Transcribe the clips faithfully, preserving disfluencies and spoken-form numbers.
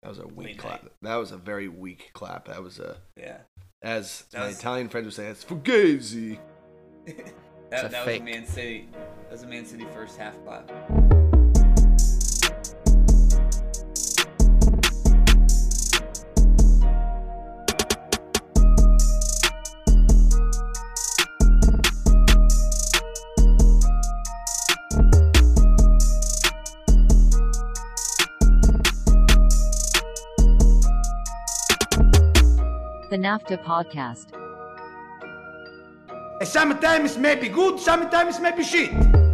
That was a weak Late clap. night. That was a very weak clap. That was a, Yeah. as That my was- Italian friends would say, it's fugazi. that a that was a fake. Man City. That was a Man City first half clap. The NAFTA Podcast. Sometimes may be good, sometimes may be shit.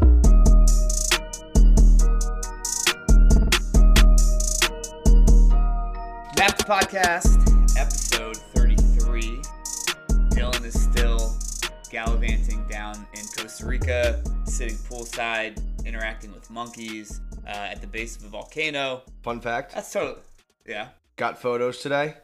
NAFTA Podcast, episode thirty-three. Dylan is still gallivanting down in Costa Rica, sitting poolside, interacting with monkeys uh, at the base of a volcano. Fun fact, That's totally, yeah. got photos today.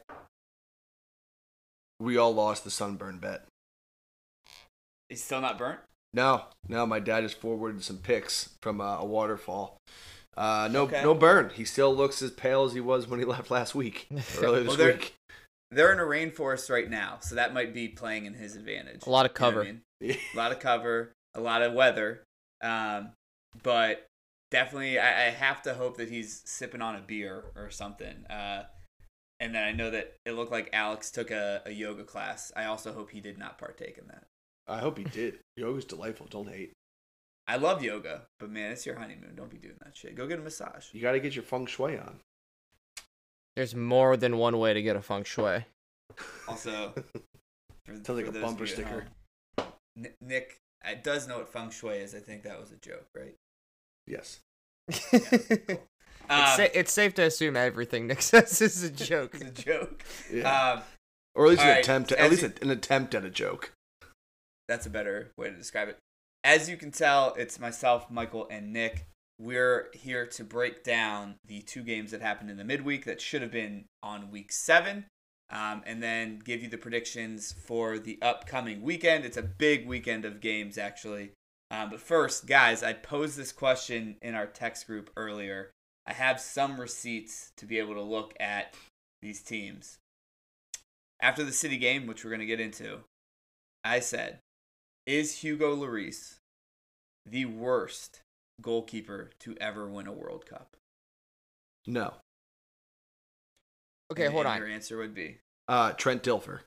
We all lost the sunburn bet. He's still not burnt? No, no, my dad just forwarded some pics from uh, a waterfall. Uh, no, Okay. no burn. He still looks as pale as he was when he left last week, earlier this Well, they're- week. They're in a rainforest right now, so that might be playing in his advantage. A lot of You know what cover. I mean? A lot of cover, a lot of weather. Um, but definitely, I, I have to hope that he's sipping on a beer or something. Uh, and then I know that it looked like Alex took a, a yoga class. I also hope he did not partake in that. I hope he did. Yoga's delightful. Don't hate. I love yoga, but man, it's your honeymoon. Don't be doing that shit. Go get a massage. You got to get your feng shui on. There's more than one way to get a feng shui. Also, for, Sounds like for a those bumper of you at sticker. home, N- Nick uh, does know what feng shui is. I think that was a joke, right? Yes. it's, Um, sa- it's safe to assume everything Nick says is a joke. It's a joke. Yeah. Um, or at least all an right, attempt. as At least you- an attempt at a joke. that's a better way to describe it. As you can tell, it's myself, Michael, and Nick. We're here to break down the two games that happened in the midweek that should have been on week seven, um, and then give you the predictions for the upcoming weekend. It's a big weekend of games, actually. Um, but first, guys, I posed this question in our text group earlier. I have some receipts to be able to look at these teams. After the City game, which we're going to get into, I said, is Hugo Lloris the worst goalkeeper to ever win a World Cup? No. Okay, And- hold and on. Your answer would be Uh, Trent Dilfer.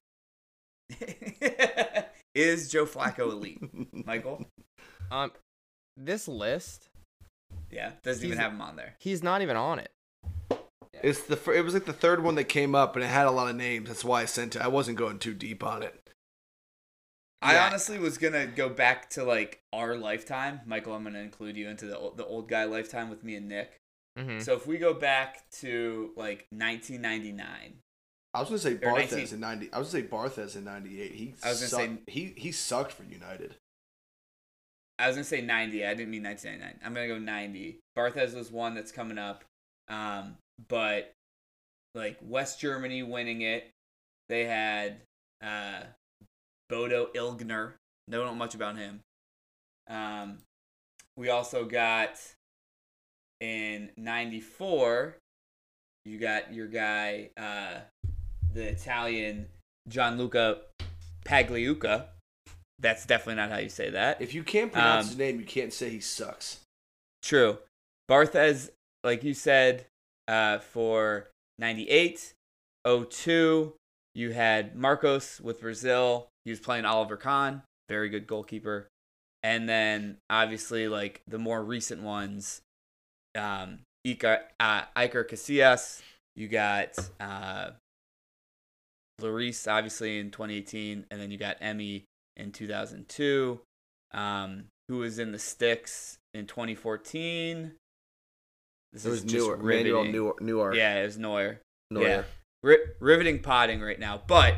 is Joe Flacco elite? Michael? Um, this list, Yeah, doesn't even He's- have him on there. he's not even on it. It's the fir- it was like the third one that came up, and it had a lot of names. That's why I sent it. I wasn't going too deep on it. I Yeah. honestly was gonna go back to like our lifetime. Michael, I'm gonna include you into the old, the old guy lifetime with me and Nick. hmm So if we go back to like nineteen ninety-nine, I was gonna say Or Barthez nineteen in ninety. I was gonna say Barthez in ninety-eight. He I was gonna sucked. say- he he sucked for United. I was gonna say ninety. I didn't mean nineteen ninety-nine. I'm gonna go ninety. Barthez was one that's coming up, um, but like West Germany winning it, they had uh, Bodo Ilgner. Don't know much about him. Um, we also got in ninety-four. You got your guy, uh, the Italian Gianluca Pagliuca. That's definitely not how you say that. If you can't pronounce Um, his name, you can't say he sucks. True. Barthez, like you said, uh, for ninety-eight, oh two, you had Marcos with Brazil. He was playing Oliver Kahn, very good goalkeeper. And then, obviously, like the more recent ones, um, Iker, uh, Iker Casillas. You got uh, Lloris, obviously, in twenty eighteen. And then you got Emmy in two thousand two. Um, who was in the sticks in twenty fourteen. This It was is just Neuer, Manuel riveting. Neuer. Neuer. Yeah, it was Neuer. Neuer. Yeah, Ri- riveting potting right now. But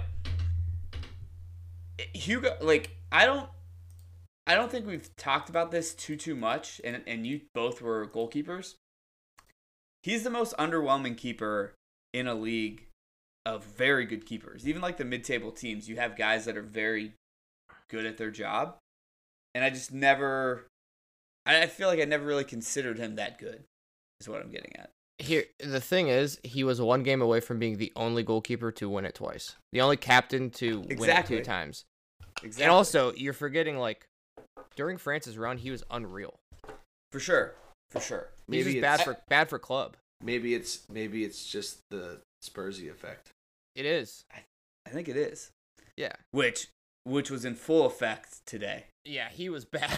Hugo, like, I don't, I don't think we've talked about this too too much. And and you both were goalkeepers. He's the most underwhelming keeper in a league of very good keepers. Even like the mid-table teams, you have guys that are very good at their job, and I just never. I I feel like I never really considered him that good. Is what I'm getting at. Here, the thing is, he was one game away from being the only goalkeeper to win it twice. The only captain to Exactly. win it two times. Exactly. And also, you're forgetting, like, during France's run, he was unreal. For sure. For sure. He's Maybe just it's- bad for bad for club. Maybe it's maybe it's just the Spursy effect. It is. I think it is. Yeah. Which which was in full effect today. Yeah, he was bad.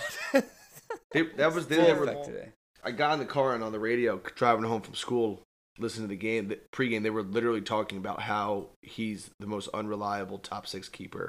They, that was they Full never. effect today. I got in the car and on the radio driving home from school, listening to the game, the pregame. They were literally talking about how he's the most unreliable top six keeper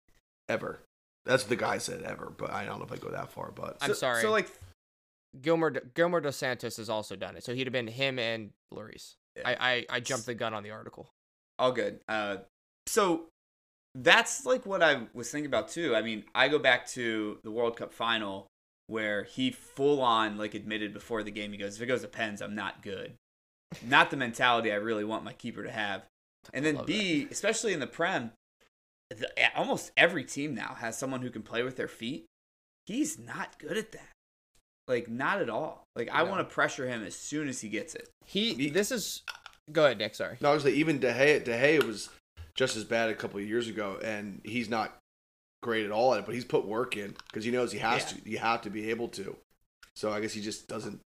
ever. That's what the guy said ever, but I don't know if I go that far. But I'm So- sorry. So like Gilmore Gilmore dos Santos has also done it, so he'd have been him and Lloris. Yeah. I, I I jumped the gun on the article. all good. Uh, so that's like what I was thinking about too. I mean, I go back to the World Cup final where he full on like admitted before the game, he goes, if it goes to pens, I'm not good. Not the mentality I really want my keeper to have. And I then love B, especially in the Prem, the, almost every team now has someone who can play with their feet. He's not good at that. Like, not at all. Like, I No. want to pressure him as soon as he gets it. He He- this is go ahead, Nick. Sorry. no, obviously even De Gea, De Gea was just as bad a couple of years ago, and he's not great at all at it. But he's put work in because he knows he has Yeah. to. You have to be able to. So I guess he just doesn't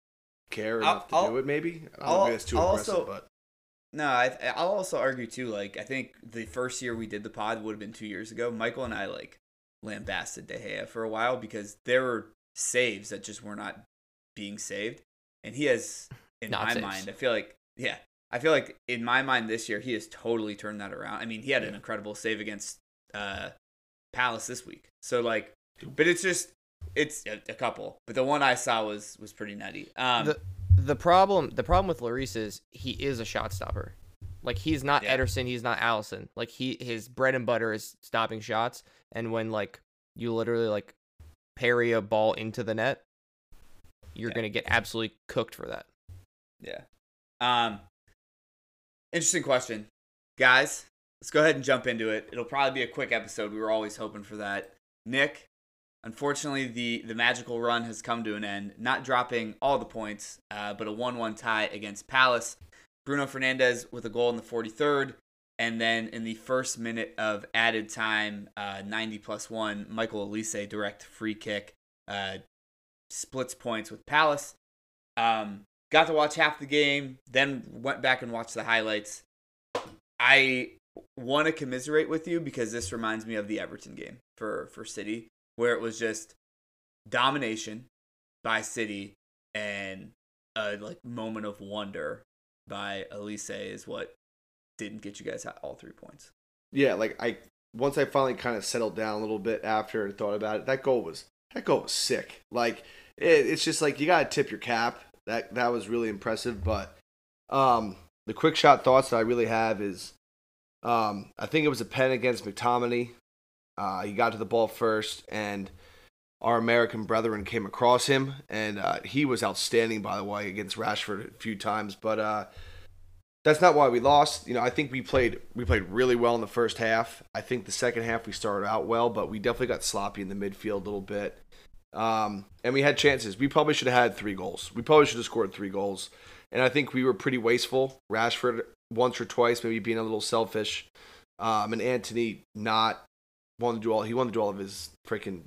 care I'll- enough to I'll- do it. Maybe I don't I'll- think that's too I'll aggressive, also- but No, I, I'll also argue too. Like, I think the first year we did the pod would have been two years ago. Michael and I like lambasted De Gea for a while because there were saves that just were not being saved, and he has, in Not my saves. mind, I feel like, yeah, I feel like in my mind this year he has totally turned that around. I mean, he had an Yeah. incredible save against uh, Palace this week. So like, but it's just it's a, a couple, but the one I saw was was pretty nutty. Um, the the problem the problem with Lloris is he is a shot stopper. Like he's not Yeah. Ederson, he's not Allison. Like he his bread and butter is stopping shots, and when like you literally like parry a ball into the net, you're Yeah. gonna get absolutely cooked for that. Yeah. Um. Interesting question, guys. Let's go ahead and jump into it. It'll probably be a quick episode. We were always hoping for that. Nick, unfortunately, the the magical run has come to an end. Not dropping all the points, uh, but a one one tie against Palace. Bruno Fernandes with a goal in the forty-third, and then in the first minute of added time, uh, ninety plus one, Michael Elise direct free kick, uh, splits points with Palace. Um, got to watch half the game, then went back and watched the highlights. I want to commiserate with you because this reminds me of the Everton game for, for City, where it was just domination by City and a like moment of wonder by Elise is what didn't get you guys all three points. yeah, like I once I finally kind of settled down a little bit after and thought about it, that goal was that goal was sick. Like it, it's just like you gotta tip your cap. That that was really impressive. But um, the quick shot thoughts that I really have is, um, I think it was a pen against McTominay. Uh, he got to the ball first, and our American brethren came across him, and uh, he was outstanding, by the way, against Rashford a few times. But uh, that's not why we lost. You know, I think we played we played really well in the first half. I think the second half we started out well, but we definitely got sloppy in the midfield a little bit. Um, and we had chances. We probably should have had three goals. We probably should have scored three goals. And I think we were pretty wasteful. Rashford once or twice maybe being a little selfish. Um, and Anthony not wanting to do all he wanted to do all of his freaking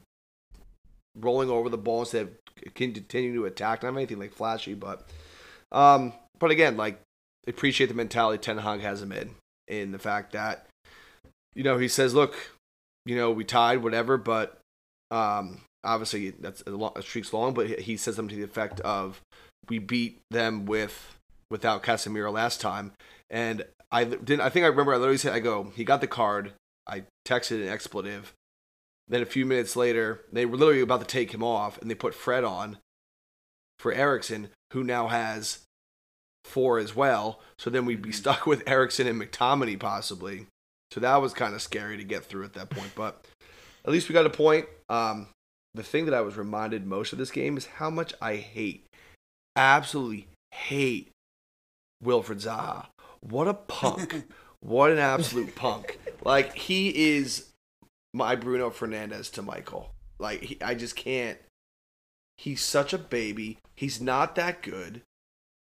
rolling over the ball instead of continuing to attack. Not anything like flashy, but um, but again, like appreciate the mentality Ten Hag has him in, in the fact that, you know, he says, look, you know, we tied, whatever, but um, obviously that's a, long, a streak's long, but he says something to the effect of, we beat them with without Casemiro last time, and I didn't. I think I remember I literally said, I go, he got the card. I texted an expletive. Then a few minutes later, they were literally about to take him off, and they put Fred on for Eriksen, who now has four as well. So then we'd be stuck with Eriksen and McTominay possibly. So that was kind of scary to get through at that point. But at least we got a point. Um, the thing that I was reminded most of this game is how much I hate, absolutely hate Wilfred Zaha. What a punk. What an absolute punk. Like, he is my Bruno Fernandes to Michael. Like, he, I just can't. He's such a baby. He's not that good.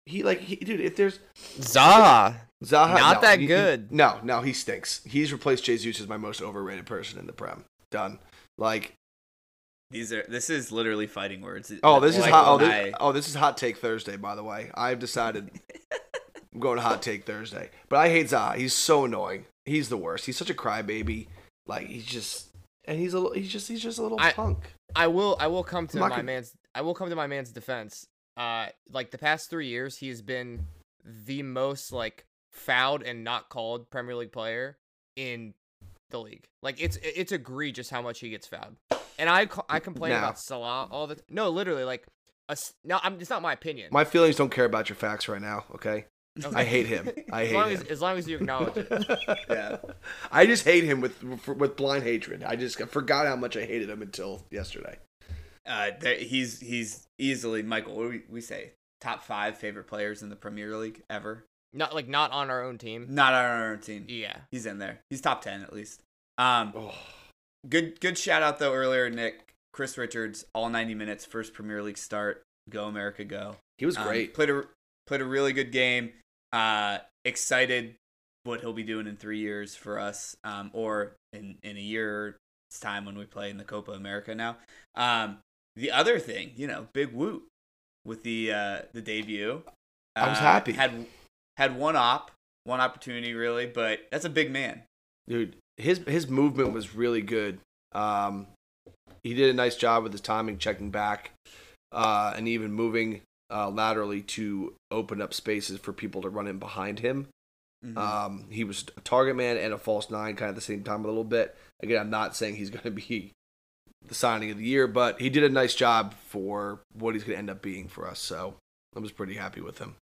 He like he, dude. If there's Zaha. Zaha, Not no, that he- he- good. no, no, he stinks. He's replaced Jesus as my most overrated person in the Prem. Done. Like, These are this is literally fighting words. oh, this is Michael hot. Oh, and this, I- oh, this is hot take Thursday. By the way, I've decided I'm going to hot take Thursday. But I hate Zaha. He's so annoying. He's the worst. He's such a crybaby. Like he's just, and he's a little. He's just. He's just a little I- punk. I will I will come to I'm not my gonna- man's I will come to my man's defense. Uh like the past three years he's been the most like fouled and not called Premier League player in the league. Like it's it's egregious how much he gets fouled. And I co- I complain No. about Salah all the t- No, literally like a, s- no, I'm it's not my opinion. My feelings don't care about your facts right now. Okay. Okay. I hate him. I as hate long him. as as long as you acknowledge it. Yeah. I just hate him with with blind hatred. I just forgot how much I hated him until yesterday. Uh, there, he's he's easily Michael. What do we, we say? Top five favorite players in the Premier League ever. Not like not on our own team. Not on our own team. Yeah. He's in there. He's top ten at least. Um, Oh, good good shout out though earlier, Nick. Chris Richards, all ninety minutes, first Premier League start. Go America, go! he was Um, great. played a played a really good game. Uh, excited what he'll be doing in three years for us, um, or in in a year's time when we play in the Copa America now. Um, the other thing, you know, big woot with the uh, the debut. I was Uh, happy. Had had one op, one opportunity really, but that's a big man. Dude, his his movement was really good. Um, he did a nice job with his timing, checking back, uh, and even moving uh, laterally to open up spaces for people to run in behind him. Mhm. Um, he was a target man and a false nine kind of at the same time a little bit. Again, I'm not saying he's going to be the signing of the year, but he did a nice job for what he's going to end up being for us. So I was pretty happy with him.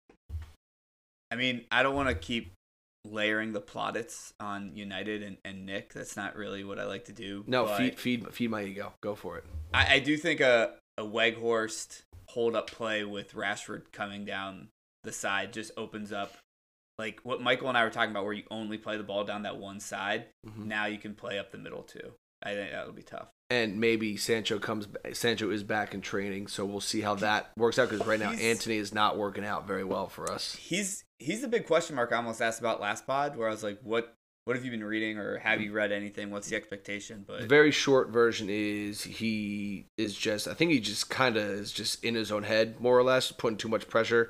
I mean, I don't want to keep layering the plaudits on United and, and Nick. That's not really what I like to do. No, but feed feed feed my ego. Go for it. I, I do think a, a Weghorst hold-up play with Rashford coming down the side just opens up, like what Michael and I were talking about, where you only play the ball down that one side. Mhm. Now you can play up the middle too. I think that'll be tough. And maybe Sancho comes. Sancho is back in training, so we'll see how that works out. Because right now, He's- Antony is not working out very well for us. He's he's the big question mark I almost asked about last pod, where I was like, what what have you been reading, or have you read anything? What's the expectation? But The very short version is he is just. I think he just kind of is just in his own head, more or less, putting too much pressure.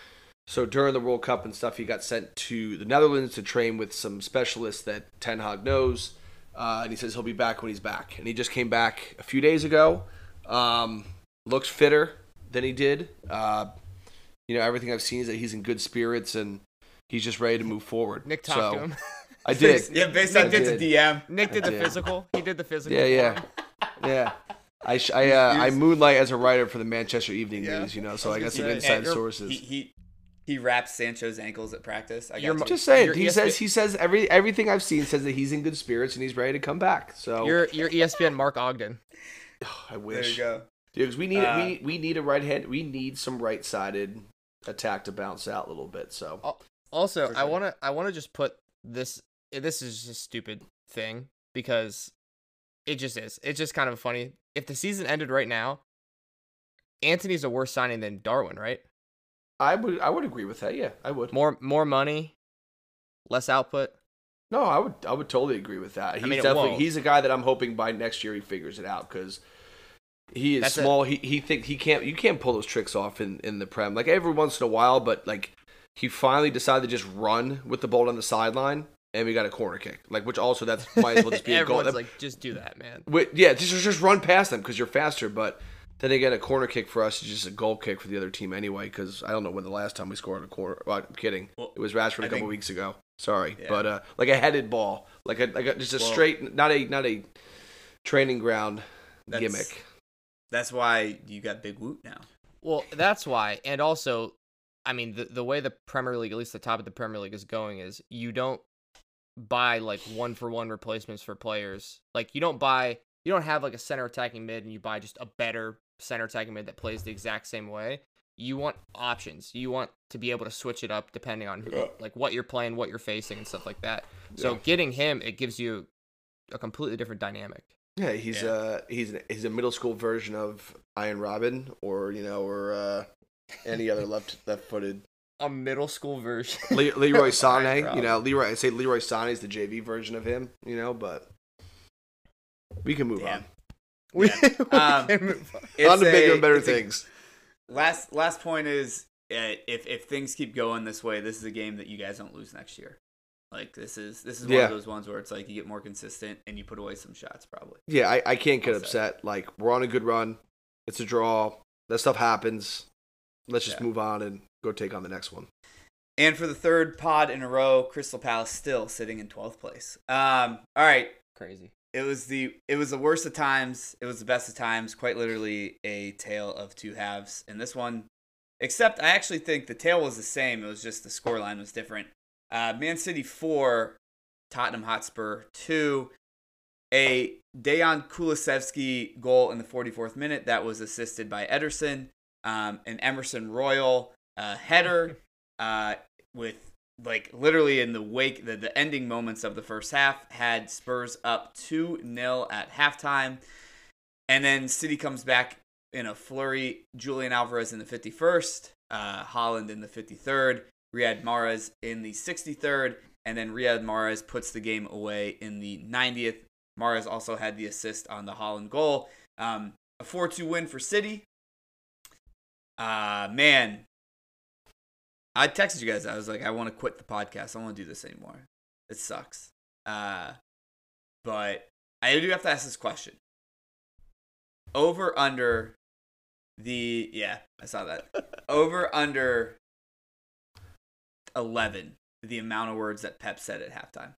So during the World Cup and stuff, he got sent to the Netherlands to train with some specialists that Ten Hag knows, uh, and he says he'll be back when he's back. And he just came back a few days ago. Um, looks fitter than he did. Uh, you know, everything I've seen is that he's in good spirits and he's just ready to move forward. Nick talked so, to him. I did. yeah, based I on Nick's did. D M. Nick did I the did. physical. He did the physical. Yeah, for yeah. him. Yeah. I sh- I uh, I He's- moonlight as a writer for the Manchester Evening Yeah. News, you know, so I I, was got gonna some say, inside you're- sources. He, he he wraps Sancho's ankles at practice. I got You're you. mo- Just saying, Your he E S P says he says every everything I've seen says that he's in good spirits and he's ready to come back. So You're you're E S P N Mark Ogden. I there wish, you go. dude, 'cause we need Uh, we we need a right hand, we need some right sided attack to bounce out a little bit. So Also, For I sure. wanna I wanna just put this. This is just a stupid thing because it just is. It's just kind of funny. If the season ended right now, Anthony's a worse signing than Darwin, right? I would I would agree with that. Yeah, I would. More more money, less output. No, I would I would totally agree with that. He's mean, it definitely won't. he's a guy that I'm hoping by next year he figures it out because he is That's it. small. He he think he can't you can't pull those tricks off in, in the Prem like every once in a while, but like he finally decided to just run with the ball on the sideline and we got a corner kick, like which also that's might as well just be a goal. Everyone's like, just do that, man. Wait, yeah, just just run past them because you're faster, but. Then again, a corner kick for us is just a goal kick for the other team anyway. Because I don't know when the last time we scored a corner. Well, I'm kidding. Well, It was Rashford a I couple think- weeks ago. Sorry, Yeah. but uh, like a headed ball, like a like a, just a Well- straight, not a not a training ground That's- gimmick. That's why you got Big Woot now. Well, that's why. And also, I mean, the the way the Premier League, at least the top of the Premier League, is going is you don't buy like one for one replacements for players. Like you don't buy, you don't have like a center attacking mid and you buy just a better center attacking mid that plays the exact same way. You want options. You want to be able to switch it up depending on who, like what you're playing, what you're facing, and stuff like that. So Yeah. getting him, it gives you a completely different dynamic. Yeah, he's Yeah. uh he's an, he's a middle school version of Iron Robin, or you know, or uh, any other left left footed. A middle school version. Le- Leroy Brian Sané, Brown. you know, Leroy. I say Leroy Sané is the J V version of him, you know, but we can move Damn. on. We, Yeah. we Um, can move on. It's On to bigger a- and better it's a- things. Last last point is uh, if if things keep going this way, this is a game that you guys don't lose next year. Like this is this is one Yeah. of those ones where it's like you get more consistent and you put away some shots probably. Yeah, I, I can't get Well said. upset. Like, we're on a good run. It's a draw. That stuff happens. Let's just Yeah. move on and go take on the next one. And for the third pod in a row, Crystal Palace still sitting in twelfth place. Um, all right, Crazy. it was the it was the worst of times. It was the best of times. Quite literally a tale of two halves in this one. Except I actually think the tale was the same. It was just the scoreline was different. Uh, Man City four, Tottenham Hotspur two. A Dejan Kulusevski goal in the forty-fourth minute that was assisted by Ederson. Um, an Emerson Royal uh, header uh, with like literally in the wake, the, the ending moments of the first half had Spurs up two nil at halftime. And then City comes back in a flurry. Julian Alvarez in the fifty-first, uh, Holland in the fifty-third, Riyad Mahrez in the sixty-third, and then Riyad Mahrez puts the game away in the ninetieth. Mahrez also had the assist on the Holland goal. Um, a four two win for City. Uh, man, I texted you guys. I was like, I want to quit the podcast. I don't want to do this anymore. It sucks. Uh, but I do have to ask this question. Over, under the, yeah, I saw that. Over, under eleven, the amount of words that Pep said at halftime.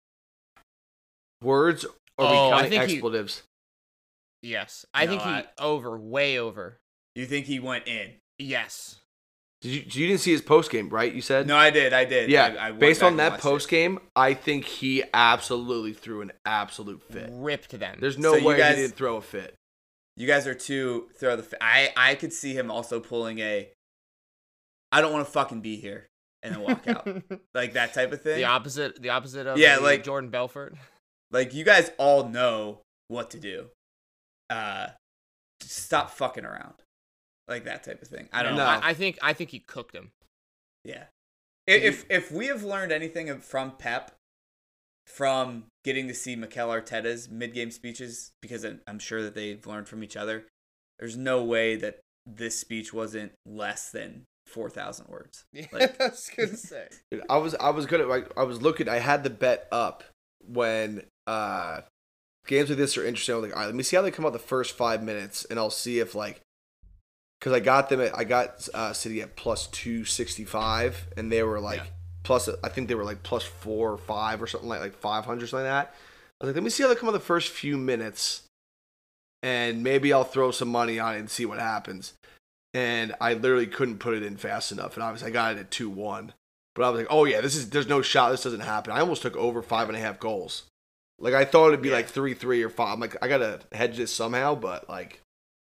Words or Oh, I we counting think he- expletives? Yes. I No, think he I- over, way over. You think he went in? Yes. Did you, you didn't see his post game, right? You said? No, I did. I did. Yeah, I, I went based back on and that watched post it. game, I think he absolutely threw an absolute fit. Ripped them. There's no So you way guys- he didn't throw a fit. You guys are too throw the. I I could see him also pulling a. I don't want to fucking be here, and then walk out like that type of thing. the opposite the opposite of Yeah, the like- Jordan Belfort. Like you guys all know what to do. Uh, just stop fucking around, like that type of thing. I don't No, know. No. I, I think I think he cooked him. Yeah. If if we have learned anything from Pep, from getting to see Mikel Arteta's mid-game speeches, because I'm I'm sure that they've learned from each other, there's no way that this speech wasn't less than four thousand words. Like- I was gonna say. Dude, I was I was gonna like I was looking. I had the bet up when uh games like this are interesting. I was like, all right, let me see how they come out the first five minutes, and I'll see if like because I got them at I got uh, City at plus two sixty five, and they were like Yeah. plus. I think they were like plus four or five or something like like five hundred something like that. I was like, let me see how they come out the first few minutes, and maybe I'll throw some money on it and see what happens. And I literally couldn't put it in fast enough, and obviously I got it at two one. But I was like, oh yeah, this is there's no shot this doesn't happen. I almost took over five and a half goals. Like I thought it'd be Yeah. like three three or five. I'm like, I gotta hedge this somehow, but like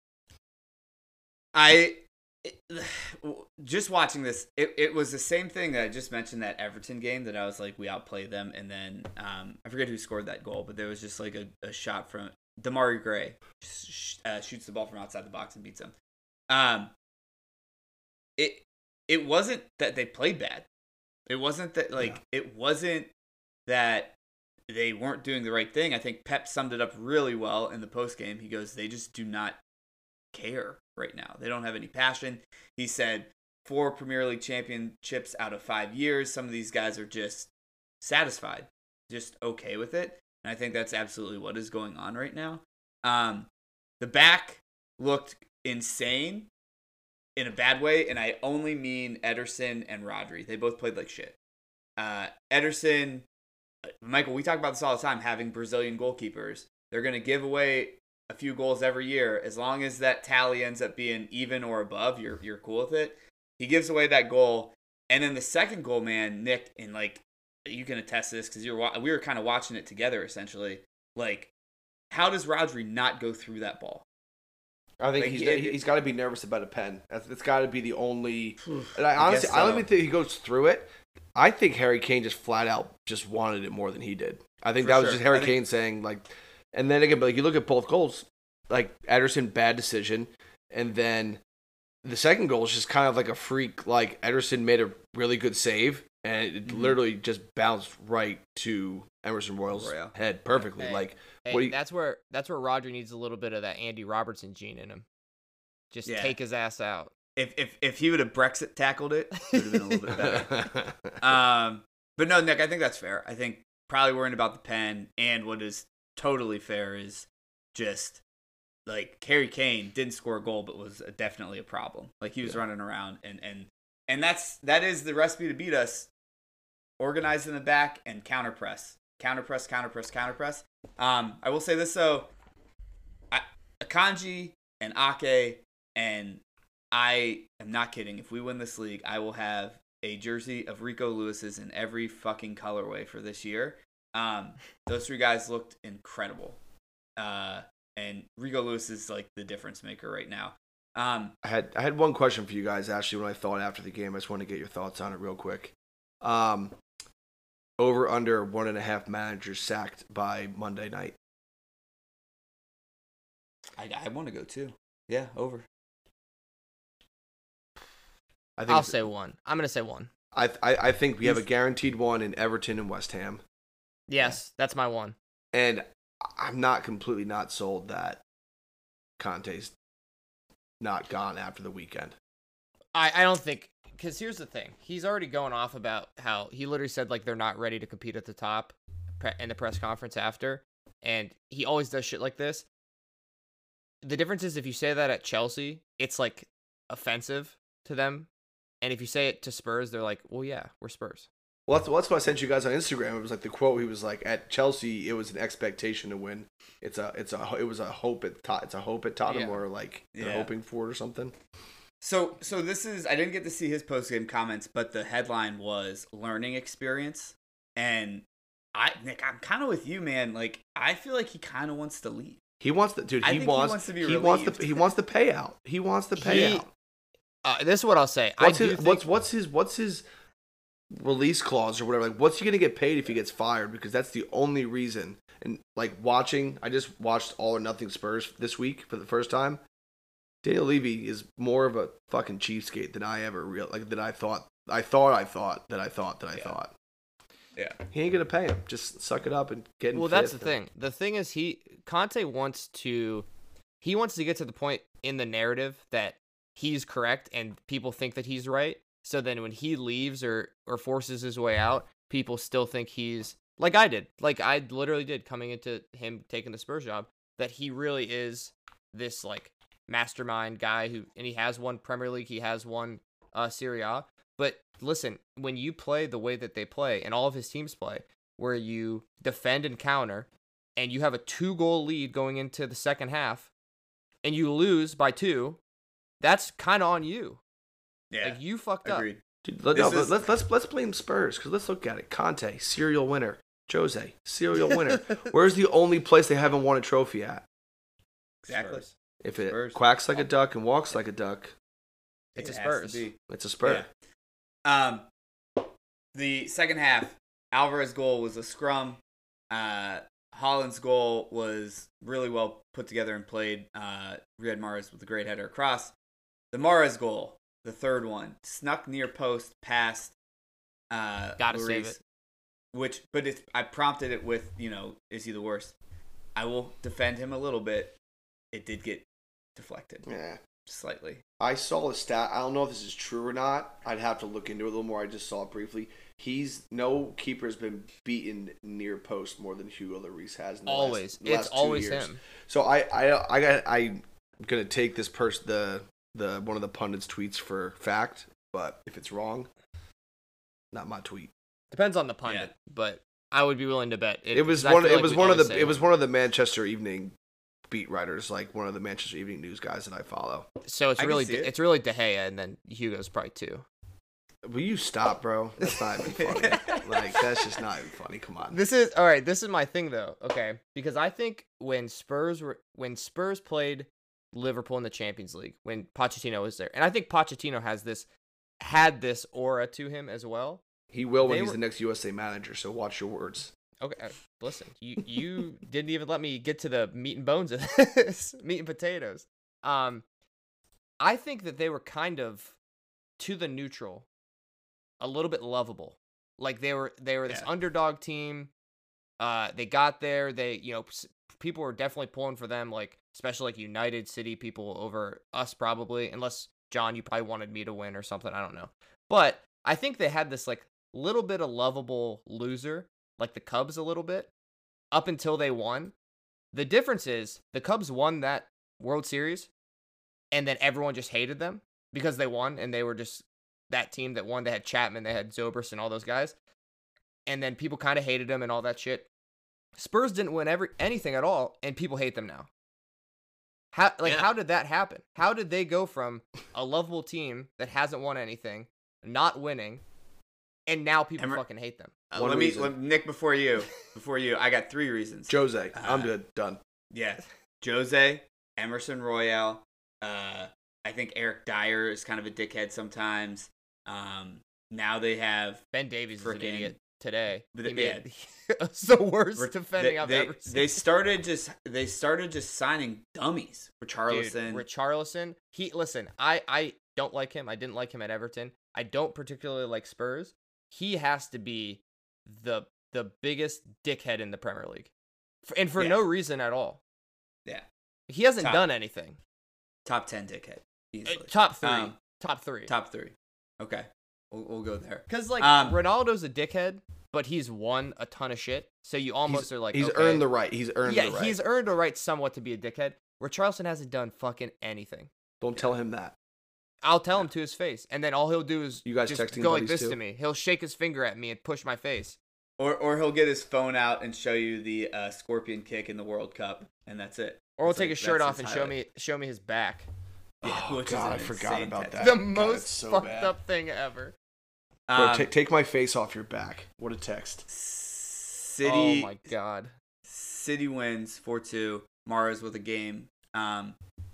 I it, just watching this, it, it was the same thing that I just mentioned, that Everton game, that I was like, we outplayed them, and then um, I forget who scored that goal, but there was just like a, a shot from Damari Gray, sh- uh, shoots the ball from outside the box and beats him. Um, it it wasn't that they played bad. It wasn't that like Yeah. it wasn't that they weren't doing the right thing. I think Pep summed it up really well in the post game. He goes, they just do not care right now. They don't have any passion. He said four Premier League championships out of five years. Some of these guys are just satisfied, just okay with it. And I think that's absolutely what is going on right now. Um, the back looked insane in a bad way, and I only mean Ederson and Rodri. They both played like shit. Uh, Ederson, Michael, we talk about this all the time, having Brazilian goalkeepers. They're going to give away a few goals every year. As long as that tally ends up being even or above, you're you're cool with it. He gives away that goal. And then the second goal, man, Nick, and like, you can attest to this because you were we were kind of watching it together, essentially. Like, how does Rodri not go through that ball? I think Like, he's he- he's got to be nervous about a pen. That's, it's got to be the only. And I I honestly, guess I don't so. even think he goes through it. I think Harry Kane just flat out just wanted it more than he did. I think For that was sure. just Harry I think- Kane saying like, and then again, but like you look at both goals, like Ederson, bad decision, and then the second goal is just kind of like a freak. Like Ederson made a really good save, and it Mhm. literally just bounced right to Emerson Royal's Royal. head perfectly. Hey, like Hey, what? Do you, that's where that's where Roger needs a little bit of that Andy Robertson gene in him. Just Yeah. take his ass out. If if if he would have Brexit tackled it, it would have been a little bit better. Um, but no, Nick, I think that's fair. I think probably worrying about the pen, and what is totally fair is just like Harry Kane didn't score a goal, but was definitely a problem. Like he was Yeah. running around, and and and that's that is the recipe to beat us. Organized in the back and counter press, counter press, counter press, counter press. Um, I will say this though, I, Akanji and Ake, and I am not kidding. If we win this league, I will have a jersey of Rico Lewis's in every fucking colorway for this year. Um, those three guys looked incredible. Uh, and Rico Lewis is like the difference maker right now. Um, I had I had one question for you guys actually when I thought after the game. I just want to get your thoughts on it real quick. Um, over under one and a half managers sacked by Monday night. I, I want to go too. Yeah, over. I think I'll it's- say one. I'm gonna say one. I I, I think we have a He's- guaranteed one in Everton and West Ham, Yes, that's my one. and I'm not completely not sold that Conte's not gone after the weekend. I, I don't think because here's the thing. He's already going off about how he literally said like they're not ready to compete at the top pre- in the press conference after, and he always does shit like this. The difference is if you say that at Chelsea, it's like offensive to them, and if you say it to Spurs, they're like, "Well, yeah, we're Spurs." Well, that's, well, that's what I sent you guys on Instagram. It was like the quote. He was like, "At Chelsea, it was an expectation to win. It's a, it's a, it was a hope at, Tot- it's a hope at Tottenham, Yeah. or like they're Yeah. hoping for it or something." So so this is I didn't get to see his post game comments, but the headline was learning experience, and I Nick, I'm kind of with you, man. Like I feel like he kind of wants to leave. He wants the dude. I He think he wants, wants to be he wants the relieved. he wants the payout. He wants the He- payout. Uh, this is what I'll say. What's I do his think, what's what's his what's his release clause or whatever? Like, what's he gonna get paid if he gets fired? Because that's the only reason. And like watching, I just watched All or Nothing Spurs this week for the first time. Daniel Levy is more of a fucking cheapskate than I ever real like that I thought I thought I thought that I thought that I Yeah. thought. Yeah. He ain't gonna pay him. Just suck it up and get in well, that's the fifth. thing. The thing is, he Conte wants to, he wants to get to the point in the narrative that he's correct and people think that he's right. So then when he leaves or or forces his way out, people still think he's like I did, like I literally did coming into him taking the Spurs job, that he really is this like mastermind guy who, and he has won Premier League, he has won uh, Serie A. But listen, when you play the way that they play, and all of his teams play, where you defend and counter, and you have a two-goal lead going into the second half, and you lose by two, that's kind of on you. Yeah. Like, you fucked up. Agreed. Dude, let, This no, is- let's let's let's blame Spurs because let's look at it. Conte, serial winner. Jose, serial winner. Where's the only place they haven't won a trophy at? Exactly. Spurs. If it Spurs. quacks like a duck and walks like a duck, It's It a has to Spurs. be. it's a Spur. Yeah. Um, the second half, Alvarez's goal was a scrum. Uh, Holland's goal was really well put together and played. Uh, Riyad Mahrez with a great header across. The Mahrez goal, the third one, snuck near post past. Uh, Gotta save Lloris, it. Which, but it's, I prompted it with, you know, is he the worst? I will defend him a little bit. It did get deflected Yeah. slightly. I saw a stat. I don't know if this is true or not. I'd have to look into it a little more. I just saw it briefly. He's no keeper's been beaten near post more than Hugo Lloris has. In the Always. last, the It's last two always years. him. So I I I got I'm gonna take this person the the one of the pundits tweets for fact, but if it's wrong, not my tweet. Depends on the pundit, but I would be willing to bet. It, was 'cause I one. feel It like was we one of always the. say It was him. one of the Manchester Evening beat writers, like one of the Manchester Evening News guys that I follow. So it's I can really see it. it's really De Gea, and then Hugo's probably two. Will you stop, bro? That's not even funny. Like that's just not even funny. Come on. This is all right. This is my thing, though. Okay, because I think when Spurs were when Spurs played Liverpool in the Champions League, when Pochettino was there, and I think Pochettino has this had this aura to him as well. He will when They he's were- the next U S A manager. So watch your words. Okay, uh, listen, you you didn't even let me get to the meat and bones of this, meat and potatoes. Um, I think that they were kind of to the neutral, a little bit lovable. Like they were they were this Yeah. underdog team. Uh, they got there. They you know s- people were definitely pulling for them. Like especially like United City people over us probably. Unless John, you probably wanted me to win or something. I don't know. But I think they had this like little bit of lovable loser, like the Cubs a little bit, up until they won. The difference is the Cubs won that World Series, and then everyone just hated them because they won, and they were just that team that won. They had Chapman, they had Zobrist, and all those guys, and then people kind of hated them and all that shit. Spurs didn't win every anything at all, and people hate them now. How like Yeah. how did that happen? How did they go from a lovable team that hasn't won anything, not winning, and now people Emer- fucking hate them? Uh, One let me, reason. let, Nick, before you, before you, I got three reasons. Jose, I'm Uh, good. Done. Yeah, Jose, Emerson Royale. Uh, I think Eric Dyer is kind of a dickhead sometimes. Um, now they have Ben Davies is an Frickin- idiot today. But He yeah. made it's the worst Re- defending they, I've they, ever seen. they started just they started just signing dummies for Dude, Charleston. Richarlison, he listen, I I don't like him. I didn't like him at Everton. I don't particularly like Spurs. He has to be the the biggest dickhead in the Premier League, for, and for Yeah. no reason at all. Yeah. He hasn't Top- done anything. Top ten dickhead, Uh, easily. top three, Um, top three. top three. Okay, we'll, we'll go there. Because like Um, Ronaldo's a dickhead, but he's won a ton of shit. So you almost He's, are like, he's okay. earned the right. He's earned yeah, the right. he's earned a right somewhat to be a dickhead. Richarlison hasn't done fucking anything. Don't tell him that. I'll tell him to his face, and then all he'll do is You guys just texting go like buddies this too? to me. He'll shake his finger at me and push my face. Or or he'll get his phone out and show you the uh, scorpion kick in the World Cup, and that's it. Or he'll It's take like, his shirt that's off his and show highlight. me show me his back. Yeah, Oh, which is God, an I forgot insane about text. that. The God, most it's so fucked bad. up thing ever. Bro, Um, ta- take my face off your back. What a text. City. Oh my god. City wins four two. Mara's with a game. Um,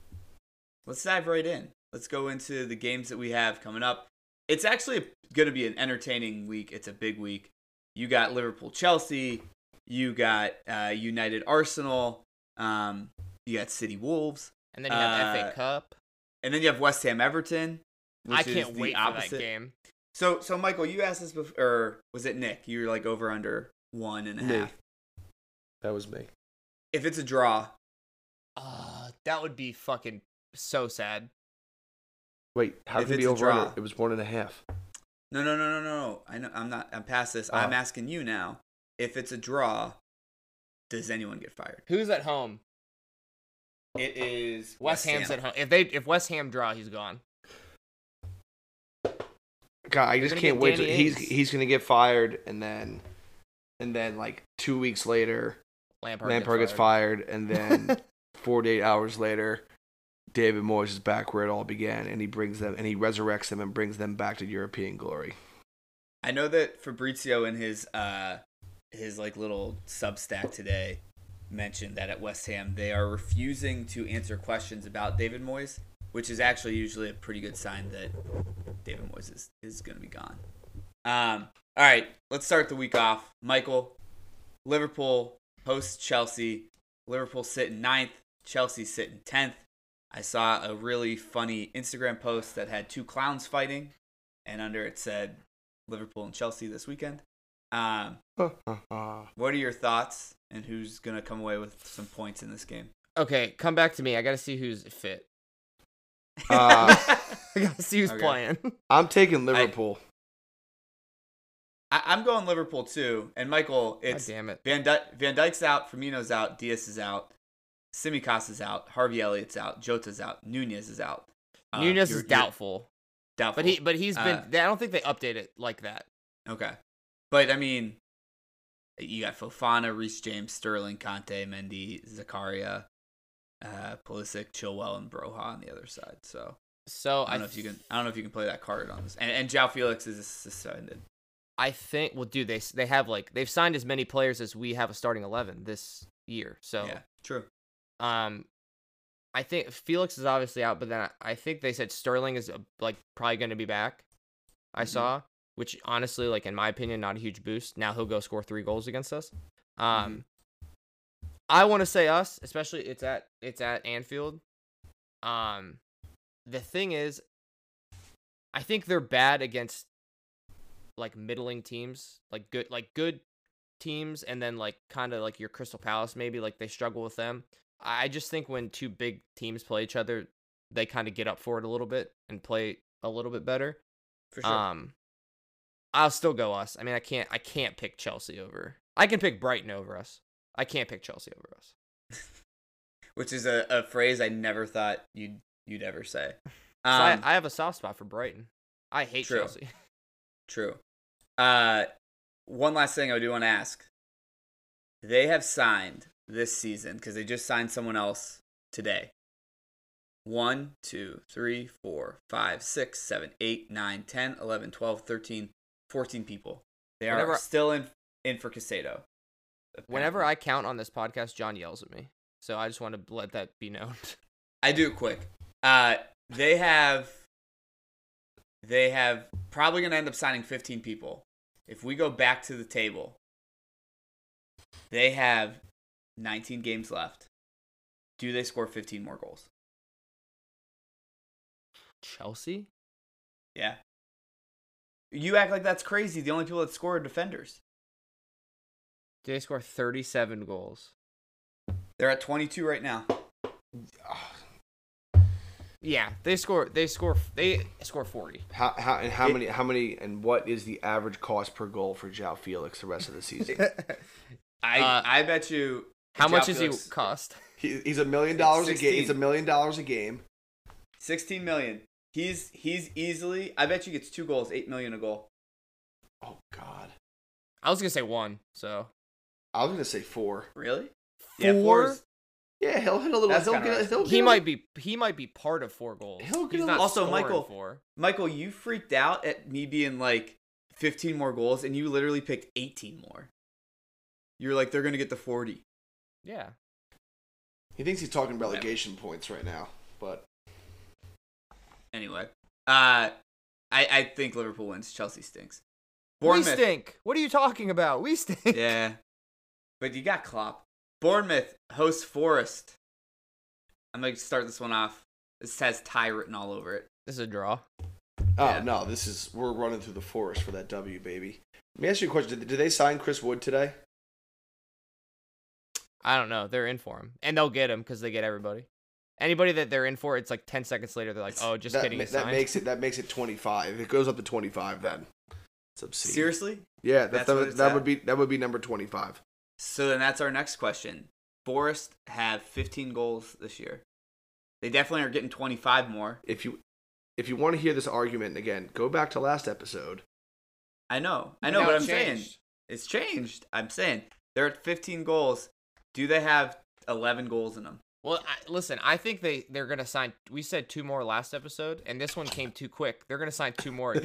let's dive right in. Let's go into the games that we have coming up. It's actually going to be an entertaining week. It's a big week. You got Liverpool Chelsea. You got uh, United Arsenal. Um, you got City Wolves. And then you have Uh, F A Cup. And then you have West Ham Everton. I which is can't the wait opposite. for that game. So, so Michael, you asked this before, or was it Nick? You were like over under one and a Me. half. That was me. If it's a draw, Uh, that would be fucking so sad. Wait, how If could it be it's a over? under? draw. It was one and a half. no, no, no, no, no. I know, I'm not. I'm past this. Oh. I'm asking you now. If it's a draw, does anyone get fired? Who's at home? It is West Ham's at home. If they if West Ham draw, he's gone. God, I They're just gonna can't get wait. To, Danny he's Ings. he's gonna get fired, and then, and then like two weeks later, Lampard, Lampard gets fired, and then forty-eight hours later, David Moyes is back where it all began, and he brings them and he resurrects them and brings them back to European glory. I know that Fabrizio in his uh his like little Substack today mentioned that at West Ham they are refusing to answer questions about David Moyes, which is actually usually a pretty good sign that David Moyes is, is going to be gone. Um, all right, let's start the week off. Michael, Liverpool hosts Chelsea. Liverpool sit in ninth. Chelsea sit in tenth. I saw a really funny Instagram post that had two clowns fighting, and under it said Liverpool and Chelsea this weekend. Um, what are your thoughts, and who's going to come away with some points in this game? Okay, come back to me. I gotta see who's fit. Uh, I gotta see who's Okay. playing. I'm taking Liverpool. I, I'm going Liverpool too. And Michael, God it's damn it. Van, Dy- Van Dijk's out, Firmino's out, Diaz is out, Tsimikas is out, Harvey Elliott's out, Jota's out, Nunez is out. Uh, Nunez you're- is you're doubtful, doubtful. but he but he's been. Uh, I don't think they update it like that. Okay. But, I mean, you got Fofana, Reece James, Sterling, Conte, Mendy, Zakaria, uh, Pulisic, Chilwell, and Broha on the other side. So So I don't know if you can. I don't know if you can play that card on this. And and João Felix is suspended. I think. Well, dude, they they have like they've signed as many players as we have a starting eleven this year. So Yeah, true. um, I think Felix is obviously out, but then I, I think they said Sterling is uh, like probably going to be back. I Mhm. saw, which honestly, like in my opinion, not a huge boost. Now he'll go score three goals against us. Um, I want to say us, especially it's at it's at Anfield. Um, the thing is, I think they're bad against like middling teams, like good, like good teams, and then like kind of like your Crystal Palace, maybe like they struggle with them. I just think when two big teams play each other, they kind of get up for it a little bit and play a little bit better. For sure. Um, I'll still go us. I mean, I can't, I can't pick Chelsea over. I can pick Brighton over us. I can't pick Chelsea over us. Which is a, a phrase I never thought you'd you'd ever say. So Um, I, I have a soft spot for Brighton. I hate True. Chelsea. True. Uh, one last thing I do want to ask. They have signed this season, because they just signed someone else today. One, two, three, four, five, six, seven, eight, nine, ten, eleven, twelve, thirteen, fourteen people. They are Whenever- still in in for Casado. Whenever I count on this podcast, John yells at me. So I just want to let that be known. I do it quick. Uh, they have, they have probably going to end up signing fifteen people. If we go back to the table, they have nineteen games left. Do they score fifteen more goals? Chelsea? Yeah. You act like that's crazy. The only people that score are defenders. Do they score thirty-seven goals? They're at twenty-two right now. Yeah, they score. They score. They score forty. How how and how It- many how many and what is the average cost per goal for João Felix the rest of the season? I Uh, I bet you. How João much does Felix- he cost? he, he's a million dollars a game. sixteen. He's a million dollars a game. sixteen million. He's he's easily. I bet you gets two goals, eight million a goal. Oh God, I was gonna say one. So I was gonna say four. Really? four. Yeah, four is- Yeah, he'll hit a little. That's He'll kinda get. right. He'll he get might be. He might be part of four goals. He'll get He's a- not Also, scoring Michael- four. Michael, you freaked out at me being like fifteen more goals, and you literally picked eighteen more. You're like, they're gonna get the forty. Yeah. He thinks he's talking relegation points right now, but Anyway, uh, I I think Liverpool wins. Chelsea stinks. We Bournemouth. stink. What are you talking about? We stink. Yeah, but you got Klopp. Bournemouth hosts Forest. I'm gonna start this one off. This has tie written all over it. This is a draw. oh Yeah. no, this is we're running through the forest for that W, baby. Let me ask you a question: Did, did they sign Chris Wood today? I don't know. They're in for him, and they'll get him because they get everybody. Anybody that they're in for, it's like ten seconds later. They're like, "Oh, just that, kidding." ma- It's that signed. makes it that makes it twenty-five. It goes up to twenty-five then. It's obscene. Seriously? Yeah, that, That's that, what would- it's that at? would be that would be number twenty-five. So then that's our next question. Forest have fifteen goals this year. They definitely are getting twenty-five more. If you if you want to hear this argument again, go back to last episode. I know. I know, Now but it I'm saying changed. it's changed. I'm saying they're at fifteen goals. Do they have eleven goals in them? Well, I, listen. I think they they're gonna sign. We said two more last episode, and this one came too quick. They're gonna sign two more.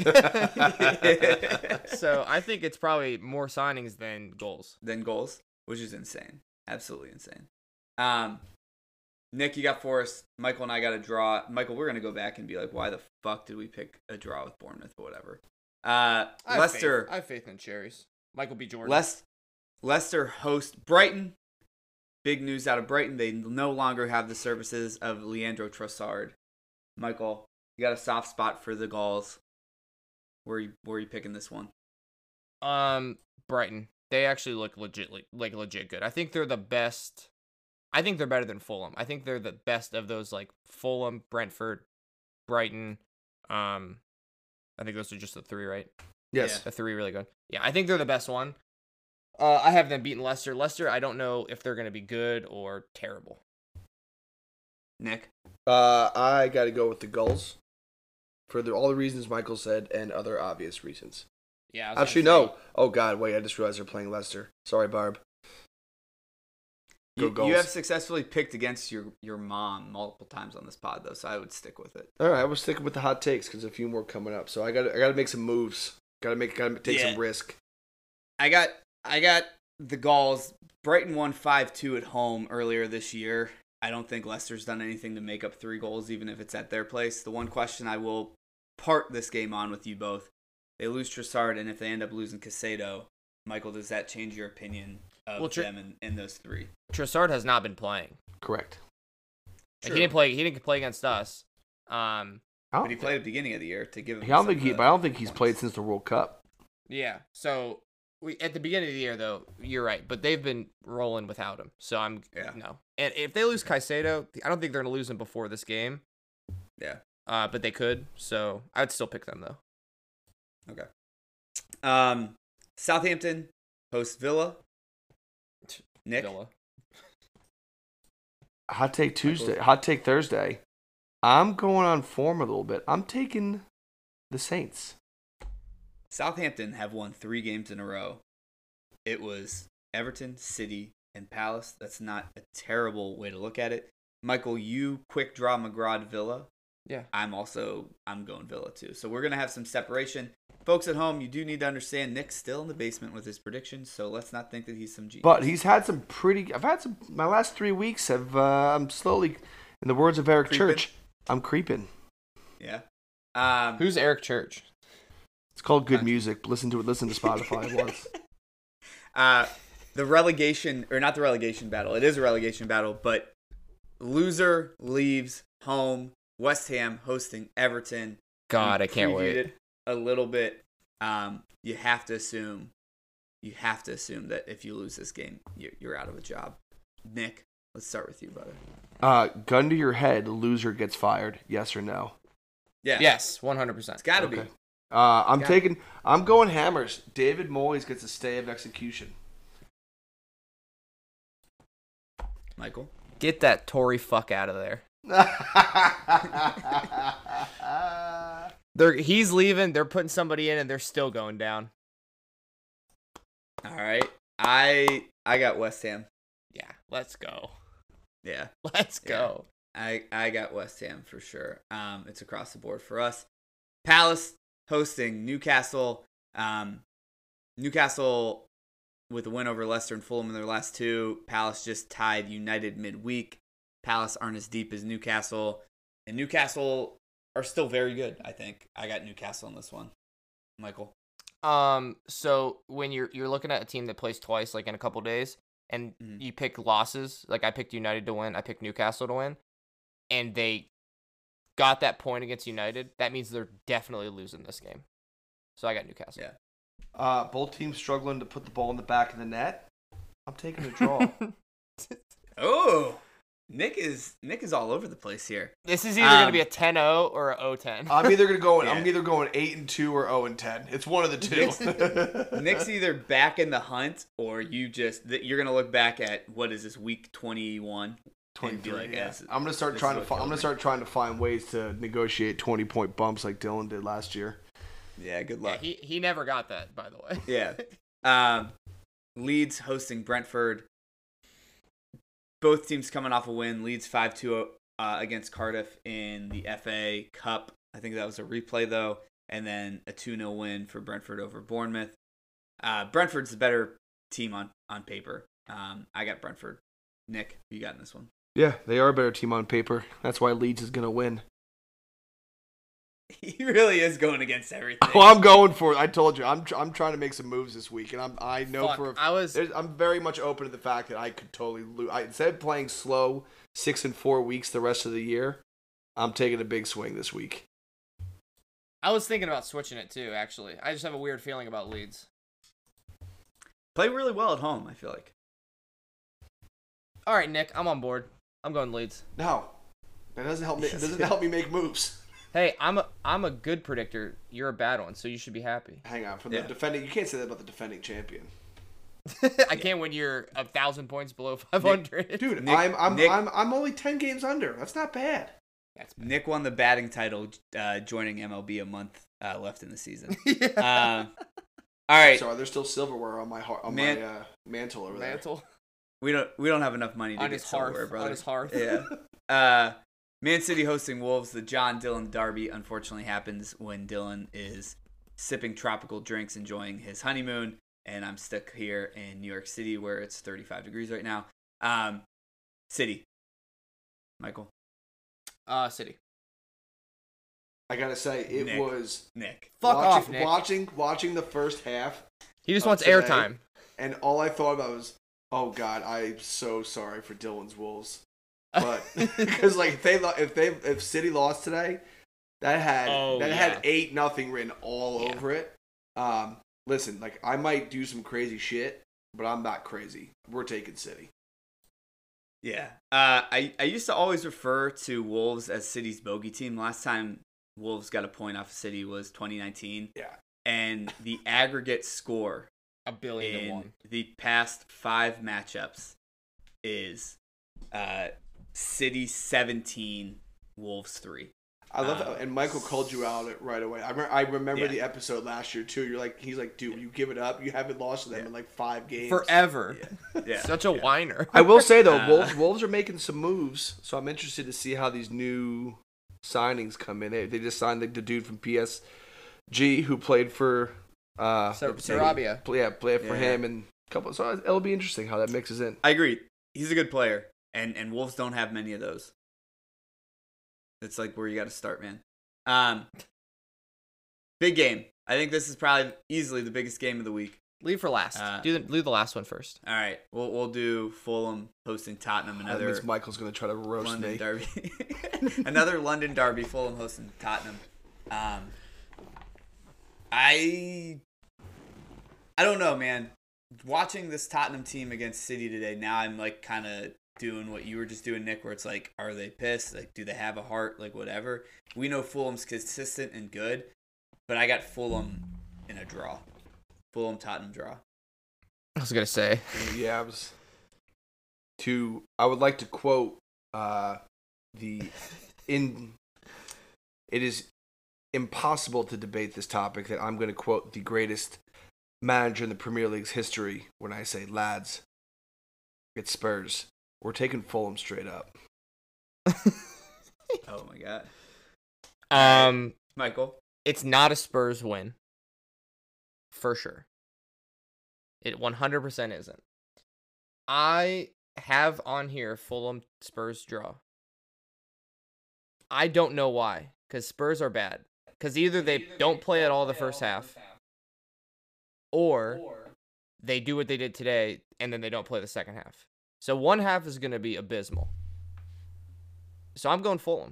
So I think it's probably more signings than goals. Than goals, which is insane. Absolutely insane. Um, Nick, you got Forest. Michael and I got a draw. Michael, we're gonna go back and be like, why the fuck did we pick a draw with Bournemouth? But whatever. Uh, Leicester. I have faith in Cherries. Michael B. Jordan. Les- Leicester host Brighton. Big news out of Brighton. They no longer have the services of Leandro Trossard. Michael, you got a soft spot for the Gauls. Where are you, where are you picking this one? Um, Brighton. They actually look legit, like, like legit good. I think they're the best. I think they're better than Fulham. I think they're the best of those, like Fulham, Brentford, Brighton. Um, I think those are just the three, right? Yes. The three really good. Yeah, I think they're the best one. Uh, I have them beating Leicester. Leicester, I don't know if they're going to be good or terrible. Nick? Uh, I got to go with the Gulls for the, all the reasons Michael said and other obvious reasons. Yeah. I was Actually, gonna no. Oh God, wait! I just realized they're playing Leicester. Sorry, Barb. Go You, Gauls. you have successfully picked against your, your mom multiple times on this pod, though, so I would stick with it. All right, I was sticking with the hot takes because a few more coming up. So I got I got to make some moves. Got to make got to take Yeah. some risk. I got I got the Gauls. Brighton won five two at home earlier this year. I don't think Leicester's done anything to make up three goals, even if it's at their place. The one question I will part this game on with you both, they lose Trossard, and if they end up losing Casado, Michael, does that change your opinion of Well, Tr- them in, in those three? Trossard has not been playing. Correct. Like, he didn't play. He didn't play against us. Um, I don't But he thi- played at the beginning of the year to give him. I don't some think of he. the But I don't think he's points. played since the World Cup. yeah. So we at the beginning of the year, though, you're right. But they've been rolling without him. So I'm Yeah. no. And if they lose Caicedo, I don't think they're gonna lose him before this game. Yeah. Uh, but they could. So I would still pick them though. Okay. Um, Southampton hosts Villa. Nick. Villa. Hot take Tuesday. Hot take Thursday. I'm going on form a little bit. I'm taking the Saints. Southampton have won three games in a row. It was Everton, City, and Palace. That's not a terrible way to look at it. Michael, you quick draw McGraw Villa. Yeah. I'm also I'm going Villa too. So we're gonna have some separation. Folks at home, you do need to understand Nick's still in the basement with his predictions, so let's not think that he's some genius. But he's had some pretty. I've had some. My last three weeks have. Uh, I'm slowly, in the words of Eric Creeping? Church, I'm creeping. Yeah. Um, Who's Eric Church? It's called good music. Listen to it. Listen to Spotify once. uh, the relegation, or not the relegation battle. It is a relegation battle, but loser leaves home. West Ham hosting Everton. God, We I can't previewed wait. it a little bit. Um, you have to assume, you have to assume that if you lose this game, you're, you're out of a job. Nick, let's start with you, brother. Uh, gun to your head. Loser gets fired. Yes or no? Yeah. Yes, one hundred percent. It's got to Okay. be. Uh, I'm Got it. taking. I'm going Hammers. David Moyes gets a stay of execution. Michael. Get that Tory fuck out of there. They're he's leaving. They're putting somebody in, and they're still going down. All right. I I got West Ham. Yeah, let's go. Yeah. Let's Yeah. go. I, I got West Ham for sure. Um, it's across the board for us. Palace hosting Newcastle. Um, Newcastle with a win over Leicester and Fulham in their last two. Palace just tied United midweek. Palace aren't as deep as Newcastle. And Newcastle are still very good, I think. I got Newcastle on this one. Michael. Um, so when you're you're looking at a team that plays twice, like in a couple days, and Mhm. you pick losses, like I picked United to win, I picked Newcastle to win, and they got that point against United, that means they're definitely losing this game. So I got Newcastle. Yeah. Uh, both teams struggling to put the ball in the back of the net. I'm taking a draw. Oh, Nick is Nick is all over the place here. This is either going Um, to be a ten oh or a oh ten. I'm either gonna go. I'm Yeah. either going eight and two or zero and ten. It's one of the Nick's, two. Nick's either back in the hunt or you just that you're gonna look back at what is this week twenty-one and be twenty-three. like, Yeah. this- I'm gonna start this trying is to. what Fi- I'm killed gonna me. start trying to find ways to negotiate twenty point bumps like Dylan did last year. Yeah, good Yeah, luck. he he never got that, by the way. Yeah. Um, Leeds hosting Brentford. Both teams coming off a win. Leeds five two uh, against Cardiff in the F A Cup. I think that was a replay, though. And then a two nil win for Brentford over Bournemouth. Uh, Brentford's the better team on, on paper. Um, I got Brentford. Nick, who you got in this one? Yeah, they are a better team on paper. That's why Leeds is gonna win. He really is going against everything. Oh, I'm going for it. I told you, I'm tr- I'm trying to make some moves this week, and I'm I know Fuck, for a, I was there's- I'm very much open to the fact that I could totally lose. I, instead of playing slow six and four weeks the rest of the year, I'm taking a big swing this week. I was thinking about switching it too, actually. I just have a weird feeling about Leeds. Play really well at home, I feel like. All right, Nick, I'm on board. I'm going Leeds. No, that doesn't help me. It doesn't help me make moves. Hey, I'm a I'm a good predictor. You're a bad one, so you should be happy. Hang on, for the Yeah. defending, you can't say that about the defending champion, I can't win. You're a thousand points below five hundred. dude. Nick- I'm I'm, Nick- I'm I'm only ten games under. That's not bad. That's bad. Nick won the batting title, uh, joining M L B a month uh, left in the season. yeah. Uh, all right, Sorry, there's still silverware on my heart on Man- my uh, mantle over Mantle we don't we don't have enough money to on get his hearth. silverware, brother. On his hearth. Yeah. Uh, Man City hosting Wolves. The John Dillon Derby unfortunately happens when Dillon is sipping tropical drinks, enjoying his honeymoon, and I'm stuck here in New York City where it's thirty-five degrees right now. Um, City. Michael. Uh, City. there. I gotta say, it Nick. was Nick. Fuck watching, off, Nick. watching watching the first half, He just of wants today. airtime. and all I thought about was, oh God, I'm so sorry for Dylan's Wolves. but because like if they lo- if they if City lost today, that had Oh, that yeah. had eight nothing written all Yeah. over it. Um, listen, like I might do some crazy shit, but I'm not crazy. We're taking City. Yeah. Uh, I, I used to always refer to Wolves as City's bogey team. Last time Wolves got a point off of City was twenty nineteen. Yeah. And the aggregate score A billion to in one. the past five matchups is uh, City seventeen, Wolves three. I love Uh, that, and Michael called you out it right away. I, re- I remember Yeah. the episode last year too. You're like, he's like, dude, you give it up. You haven't lost to them Yeah. in like five games Forever. Yeah. Yeah. Such a yeah. whiner. I will say though, Uh, Wolves Wolves are making some moves, so I'm interested to see how these new signings come in. They, they just signed the, the dude from P S G who played for uh Sar- they- Sarabia. play- yeah, played for Yeah. him and a couple. So it'll be interesting how that mixes in. I agree. He's a good player, and and Wolves don't have many of those. It's like where you got to start, man. Um, big game. I think this is probably easily the biggest game of the week. Leave for last. Uh, do the do the last one first. All right, we'll we'll do Fulham hosting Tottenham. That Another means Michael's gonna try to roast London me. derby. Another London derby. Fulham hosting Tottenham. Um, I I don't know, man. Watching this Tottenham team against City today, now I'm like kind of doing what you were just doing, Nick, where it's like, are they pissed? Like, do they have a heart? Like, whatever. We know Fulham's consistent and good, but I got Fulham in a draw. Fulham Tottenham draw. I was gonna say. Yeah, I was. To I would like to quote uh, the in. It is impossible to debate this topic that I'm going to quote the greatest manager in the Premier League's history when I say, lads, it's Spurs. We're taking Fulham straight up. Oh my god, Um, Michael. it's not a Spurs win. For sure. It one hundred percent isn't. I have on here Fulham Spurs draw. I don't know why, because Spurs are bad. Because either they don't play at all the first half, or they do what they did today, and then they don't play the second half. So one half is going to be abysmal. So I'm going Fulham.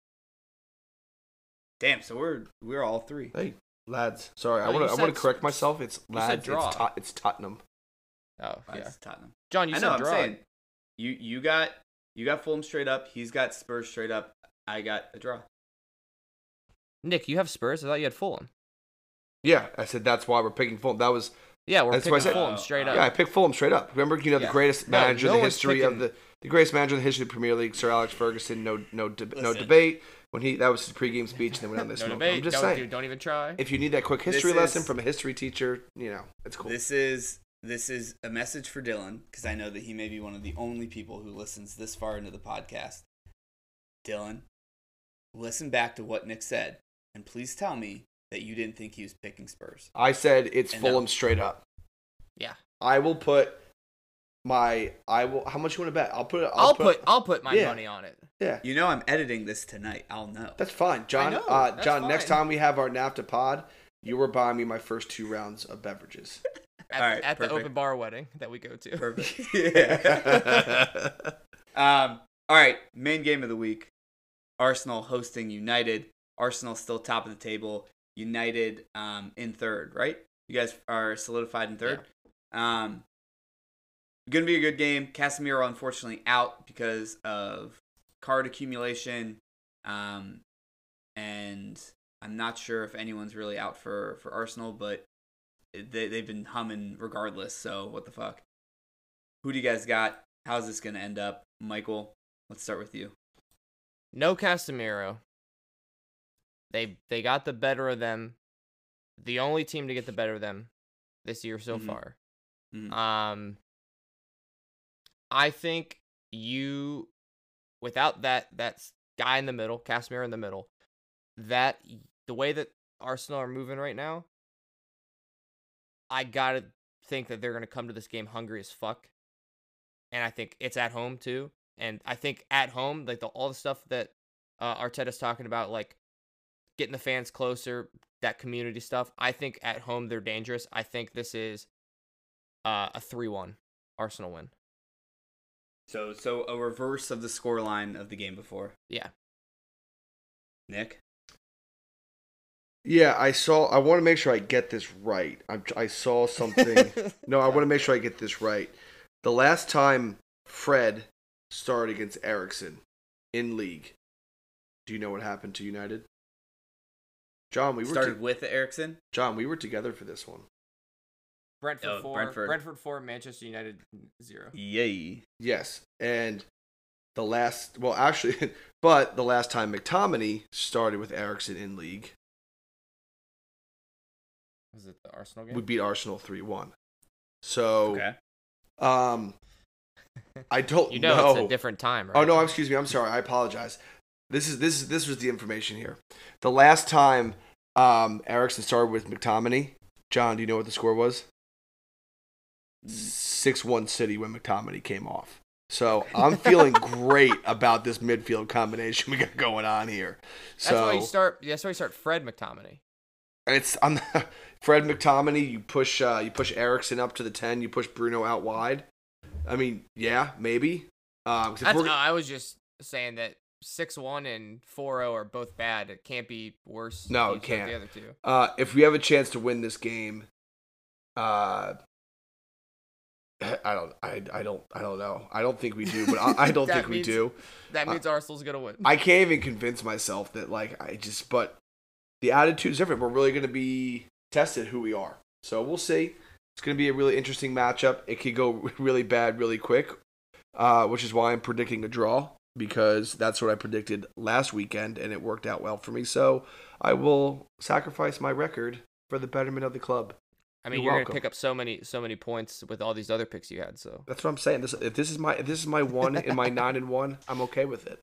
Damn, so we're we're all three. Hey, lads. Sorry, I No, want you to. I want said to correct myself. It's you said lads. draw. It's, tot, it's Tottenham. Oh, Why yeah. is Tottenham? John, you I said know. I'm draw. saying you you got you got Fulham straight up. He's got Spurs straight up. I got a draw. Nick, you have Spurs? I thought you had Fulham. Yeah, I said that's why we're picking Fulham. That was Yeah, we're That's what I picking said. Fulham straight Oh, up. yeah. I picked Fulham straight up. Remember, you know, the Yeah. greatest No, manager no in the one's history picking- of the the greatest manager in the history of the Premier League, Sir Alex Ferguson. No, no, de- no Listen. debate. When he that was his pregame speech, and then went on this. No smoke. debate. I'm just don't, saying. dude, don't even try. If you need that quick history This lesson is- from a history teacher, you know, it's cool. This is this is a message for Dylan because I know that he may be one of the only people who listens this far into the podcast. Dylan, listen back to what Nick said, and please tell me that you didn't think he was picking Spurs. I said it's And Fulham no. straight up. Yeah. I will put my. I will. How much you want to bet? I'll put. I'll, I'll put I'll put my Yeah. money on it. Yeah, You know I'm editing this tonight. I'll know. that's fine, John. know, uh, that's John. Next fine. time we have our NAFTA pod, you were buying me my first two rounds of beverages. At, All right, at the perfect. open bar wedding that we go to. Perfect. Yeah. um. All right. Main game of the week. Arsenal hosting United. Arsenal still top of the table. United um in third. Right. You guys are solidified in third. Um. Gonna be a good game. Casemiro unfortunately out because of card accumulation. Um. And I'm not sure if anyone's really out for for Arsenal, but they they've been humming regardless. So what the fuck? Who do you guys got? How's this gonna end up, Michael? Let's start with you. No Casemiro. They they got the better of them. The only team to get the better of them this year so Mhm. far. Mhm. Um I think you without that that guy in the middle, Casemiro in the middle, that the way that Arsenal are moving right now, I got to think that they're going to come to this game hungry as fuck. And I think it's at home too. And I think at home, like the, all the stuff that uh, Arteta's talking about, like getting the fans closer, that community stuff. I think at home they're dangerous. I think this is uh, a three one Arsenal win. So so a reverse of the scoreline of the game before. Yeah. Nick? Yeah, I saw. I want to make sure I get this right. I, I saw something. No, I want to make sure I get this right. The last time Fred started against Eriksson in league, do you know what happened to United? John, we were Started to- with Eriksson? John, we were together for this one. Brentford Oh, four. Brentford. Brentford four. Manchester United zero. Yay. Yes, and the last, well, actually, but the last time McTominay started with Eriksson in league, Was it the Arsenal game? we beat Arsenal three one. So, Okay. um, I don't You know, know. it's a different time, right? Oh no, excuse me. I'm sorry. I apologize. This is this is this was the information here. The last time um, Eriksson started with McTominay, John, do you know what the score was? six one City when McTominay came off. So I'm feeling great about this midfield combination we got going on here. So That's why you start. That's why you start Fred McTominay. it's I'm Fred McTominay. You push uh, you push Eriksson up to the ten. You push Bruno out wide. I mean, yeah, maybe. Um, 'cause if That's, we're- uh, I was just saying that six one and four zero are both bad. It can't be worse. No, if it you start can't. The other two. Uh, if we have a chance to win this game, uh, I don't, I, I don't, I don't know. I don't think we do, but I, I don't That think we means- do. That means Arsenal's gonna win. I can't even convince myself that, like, I just, but the attitude's different. We're really going to be tested who we are. So we'll see. It's going to be a really interesting matchup. It could go really bad really quick, uh, which is why I'm predicting a draw, because that's what I predicted last weekend, and it worked out well for me. So I will sacrifice my record for the betterment of the club. I mean, You're you're, welcome. gonna pick up so many, so many points with all these other picks you had. So That's what I'm saying. This, if this is my, if this is my one in my nine and one, I'm okay with it.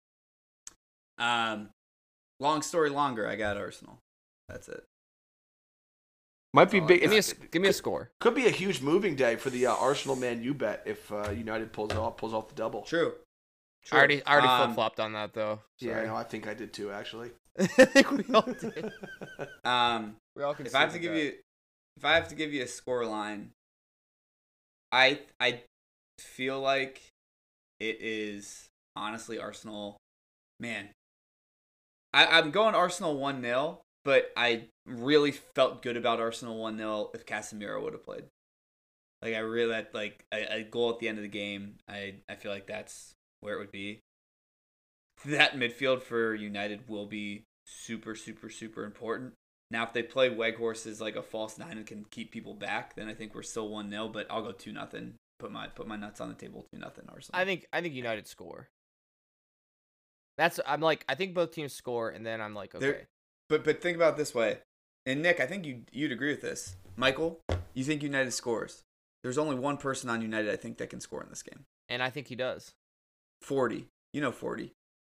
Um, long story longer, I got Arsenal. That's it. Might be Oh, big. give me a, it's- give me a score. Could be a huge moving day for the uh, Arsenal Man U bet if uh, United pulls it off, pulls off the double. True. I already, I already Um, flip flopped on that though. Yeah, Sorry. no, I think I did too, actually. I think we all did. Um, We all if I have to give you, if I have to give you a score line, I I feel like it is honestly Arsenal. Man, I, I'm going Arsenal one nil, but I really felt good about Arsenal one nil if Casemiro would have played. Like I really had, like a, a goal at the end of the game. I I feel like that's where it would be. That midfield for United will be super super super important. Now, if they play Weghorst as like a false nine and can keep people back, then I think we're still one nil. But I'll go two nothing. Put my put my nuts on the table. Two nothing Arsenal. I think, I think United score. That's I'm like I think both teams score, and then I'm like okay. They're- But but think about it this way, and Nick, I think you you'd agree with this. Michael, you think United scores? There's only one person on United I think that can score in this game. And I think he does. Forty. You know forty.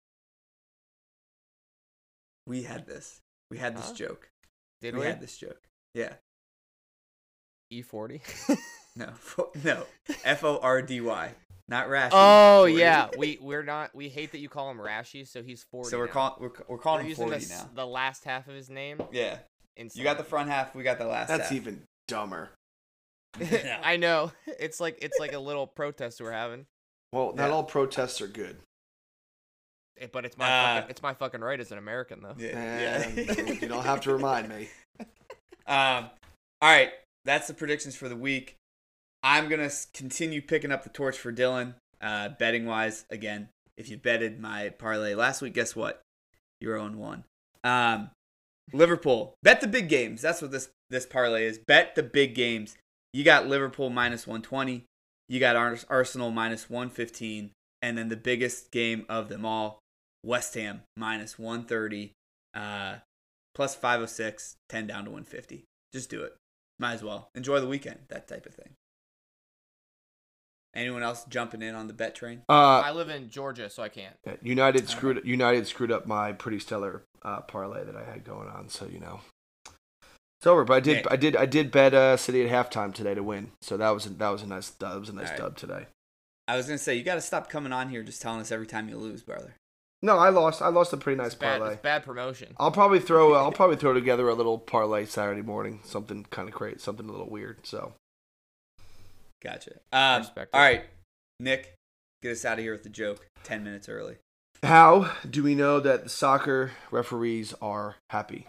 We had this. We had this Huh? joke. Did we we? had this joke. Yeah. E forty. No. Fo- no. F O R D Y. Not Rashy. Oh forty. yeah, we we're not. We hate that you call him Rashy, so he's forty. So we're now. calling we're, we're calling We're him using forty the, now. the last half of his name. Yeah. Instead. You got the front half. We got the last That's half. even dumber. I know. It's like it's like a little protest we're having. Well, not Yeah. all protests are good. Eh, But it's my Uh, fucking, it's my fucking right as an American though. Yeah. And yeah. you don't have to remind me. Um, all right, that's the predictions for the week. I'm gonna s- continue picking up the torch for Dylan, uh, betting wise. Again, if you betted my parlay last week, guess what? You're on one. Um, Liverpool, bet the big games. That's what this this parlay is. Bet the big games. You got Liverpool minus one twenty. You got Ars- Arsenal minus one fifteen, and then the biggest game of them all, West Ham minus one thirty. Uh, plus five oh six, ten down to one fifty. Just do it. Might as well. Enjoy the weekend, that type of thing. Anyone else jumping in on the bet train? Uh, I live in Georgia, so I can't. United screwed United screwed up my pretty stellar uh, parlay that I had going on, so you know it's over. But I did Nick. I did I did bet uh, City at halftime today to win, so that was a, that was a nice that was a nice All right. dub today. I was going to say, you got to stop coming on here just telling us every time you lose, brother. No, I lost. I lost a pretty nice It's bad, parlay. it's bad promotion. I'll probably throw I'll probably throw together a little parlay Saturday morning, something kind of crazy, something a little weird. So Gotcha. Um, Respect it. all right, Nick, Get us out of here with the joke ten minutes early. How do we know that the soccer referees are happy?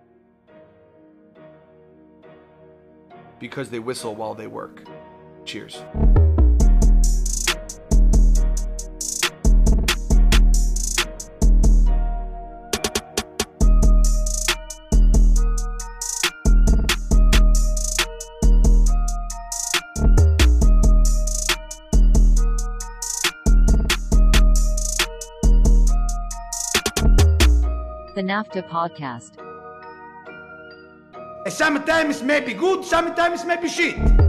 Because they whistle while they work. Cheers. The NAFTA Podcast. Sometimes maybe good, sometimes maybe shit.